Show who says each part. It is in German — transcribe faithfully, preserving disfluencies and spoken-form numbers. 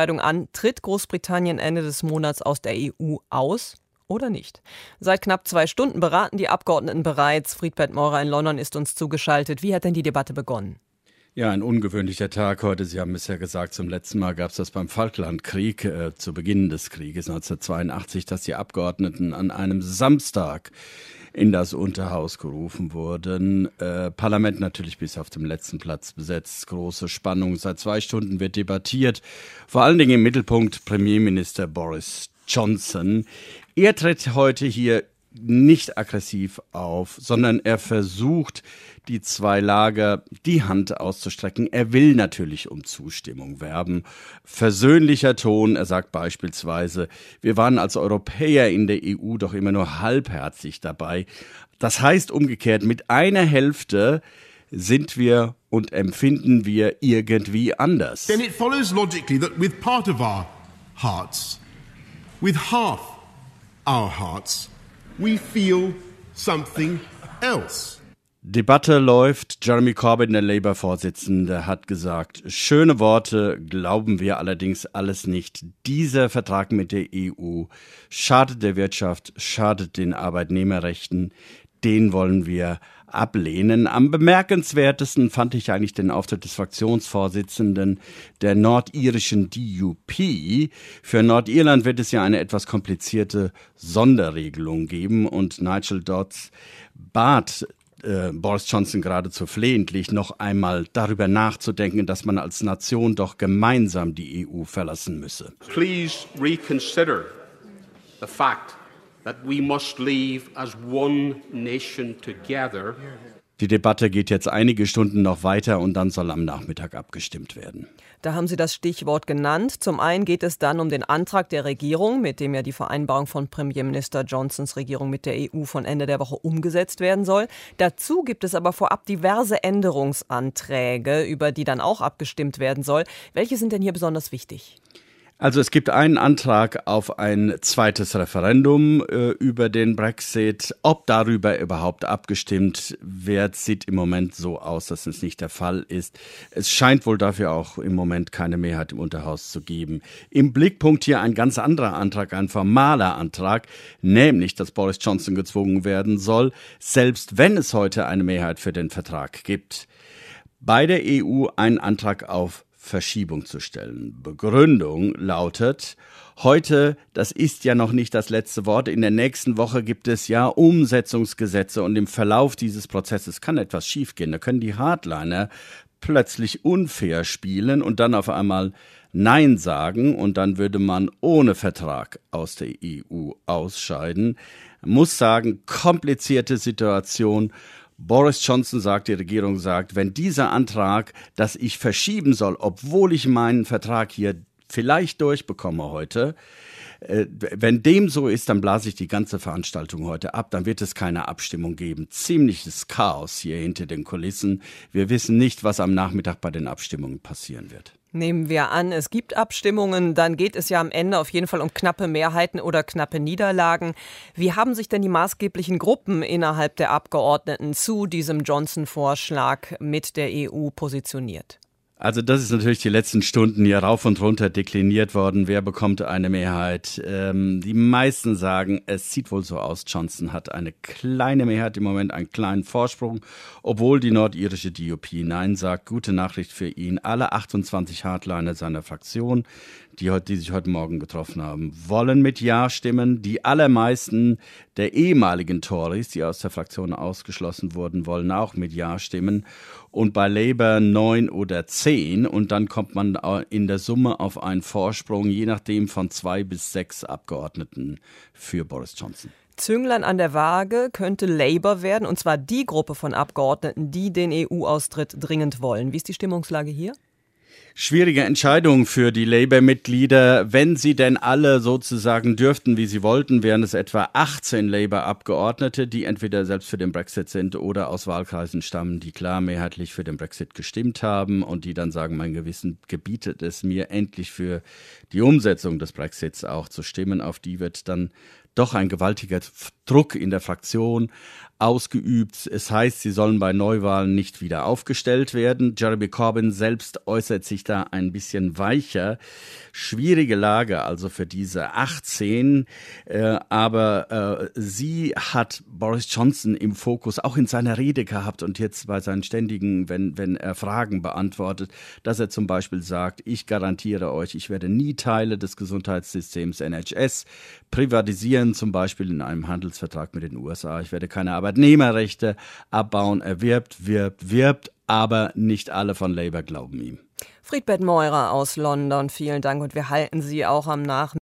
Speaker 1: Entscheidung an, tritt Großbritannien Ende des Monats aus der E U aus oder nicht? Seit knapp zwei Stunden beraten die Abgeordneten bereits. Friedbert Meurer in London ist uns zugeschaltet. Wie hat denn die Debatte begonnen?
Speaker 2: Ja, ein ungewöhnlicher Tag heute. Sie haben es ja gesagt, zum letzten Mal gab es das beim Falklandkrieg, äh, zu Beginn des Krieges neunzehnhundertzweiundachtzig, dass die Abgeordneten an einem Samstag in das Unterhaus gerufen wurden. Äh, Parlament natürlich bis auf dem letzten Platz besetzt. Große Spannung. Seit zwei Stunden wird debattiert. Vor allen Dingen im Mittelpunkt Premierminister Boris Johnson. Er tritt heute hier nicht aggressiv auf, sondern er versucht, die zwei Lager die Hand auszustrecken. Er will natürlich um Zustimmung werben. Versöhnlicher Ton, er sagt beispielsweise, wir waren als Europäer in der E U doch immer nur halbherzig dabei. Das heißt umgekehrt, mit einer Hälfte sind wir und empfinden wir irgendwie anders.
Speaker 3: Then it follows logically that with part of our hearts, with half our hearts, we feel something else.
Speaker 2: Debatte läuft. Jeremy Corbyn, der Labour-Vorsitzende, hat gesagt, schöne Worte, glauben wir allerdings alles nicht. Dieser Vertrag mit der E U schadet der Wirtschaft, schadet den Arbeitnehmerrechten. Den wollen wir ablehnen. Am bemerkenswertesten fand ich eigentlich den Auftritt des Fraktionsvorsitzenden der nordirischen D U P. Für Nordirland wird es ja eine etwas komplizierte Sonderregelung geben und Nigel Dodds bat äh, Boris Johnson geradezu flehentlich, noch einmal darüber nachzudenken, dass man als Nation doch gemeinsam die E U verlassen müsse.
Speaker 4: Please reconsider the fact that we must leave as one nation together.
Speaker 2: Die Debatte geht jetzt einige Stunden noch weiter und dann soll am Nachmittag abgestimmt werden.
Speaker 1: Da haben Sie das Stichwort genannt. Zum einen geht es dann um den Antrag der Regierung, mit dem ja die Vereinbarung von Premierminister Johnsons Regierung mit der E U von Ende der Woche umgesetzt werden soll. Dazu gibt es aber vorab diverse Änderungsanträge, über die dann auch abgestimmt werden soll. Welche sind denn hier besonders wichtig?
Speaker 2: Also es gibt einen Antrag auf ein zweites Referendum äh, über den Brexit. Ob darüber überhaupt abgestimmt wird, sieht im Moment so aus, dass es nicht der Fall ist. Es scheint wohl dafür auch im Moment keine Mehrheit im Unterhaus zu geben. Im Blickpunkt hier ein ganz anderer Antrag, ein formaler Antrag, nämlich, dass Boris Johnson gezwungen werden soll, selbst wenn es heute eine Mehrheit für den Vertrag gibt, bei der E U einen Antrag auf Verschiebung zu stellen. Begründung lautet, heute, das ist ja noch nicht das letzte Wort, in der nächsten Woche gibt es ja Umsetzungsgesetze und im Verlauf dieses Prozesses kann etwas schiefgehen. Da können die Hardliner plötzlich unfair spielen und dann auf einmal Nein sagen und dann würde man ohne Vertrag aus der E U ausscheiden. Muss sagen, komplizierte Situation. Boris Johnson sagt, die Regierung sagt, wenn dieser Antrag, dass ich verschieben soll, obwohl ich meinen Vertrag hier vielleicht durchbekomme heute, äh, wenn dem so ist, dann blase ich die ganze Veranstaltung heute ab, dann wird es keine Abstimmung geben. Ziemliches Chaos hier hinter den Kulissen. Wir wissen nicht, was am Nachmittag bei den Abstimmungen passieren wird.
Speaker 1: Nehmen wir an, es gibt Abstimmungen, dann geht es ja am Ende auf jeden Fall um knappe Mehrheiten oder knappe Niederlagen. Wie haben sich denn die maßgeblichen Gruppen innerhalb der Abgeordneten zu diesem Johnson-Vorschlag mit der E U positioniert?
Speaker 2: Also das ist natürlich die letzten Stunden hier rauf und runter dekliniert worden. Wer bekommt eine Mehrheit? Ähm, die meisten sagen, es sieht wohl so aus, Johnson hat eine kleine Mehrheit im Moment, einen kleinen Vorsprung, obwohl die nordirische D U P Nein sagt. Gute Nachricht für ihn. Alle achtundzwanzig Hardliner seiner Fraktion, die, die sich heute Morgen getroffen haben, wollen mit Ja stimmen. Die allermeisten der ehemaligen Tories, die aus der Fraktion ausgeschlossen wurden, wollen auch mit Ja stimmen. Und bei Labour neun oder zehn. Und dann kommt man in der Summe auf einen Vorsprung, je nachdem von zwei bis sechs Abgeordneten für Boris Johnson.
Speaker 1: Zünglein an der Waage könnte Labour werden, und zwar die Gruppe von Abgeordneten, die den E U-Austritt dringend wollen. Wie ist die Stimmungslage hier?
Speaker 2: Schwierige Entscheidung für die Labour-Mitglieder. Wenn sie denn alle sozusagen dürften, wie sie wollten, wären es etwa achtzehn Labour-Abgeordnete, die entweder selbst für den Brexit sind oder aus Wahlkreisen stammen, die klar mehrheitlich für den Brexit gestimmt haben und die dann sagen, mein Gewissen gebietet es mir, endlich für die Umsetzung des Brexits auch zu stimmen. Auf die wird dann doch ein gewaltiger Druck in der Fraktion ausgeübt. Es heißt, sie sollen bei Neuwahlen nicht wieder aufgestellt werden. Jeremy Corbyn selbst äußert sich da ein bisschen weicher. Schwierige Lage also für diese achtzehn. Äh, aber äh, sie hat Boris Johnson im Fokus auch in seiner Rede gehabt und jetzt bei seinen ständigen, wenn, wenn er Fragen beantwortet, dass er zum Beispiel sagt, ich garantiere euch, ich werde nie Teile des Gesundheitssystems N H S privatisieren, zum Beispiel in einem Handelsvertrag mit den U S A. Ich werde keine Arbeitnehmerrechte abbauen. Er wirbt, wirbt, wirbt, aber nicht alle von Labour glauben ihm.
Speaker 1: Friedbert Meurer aus London, vielen Dank und wir halten Sie auch am Nachmittag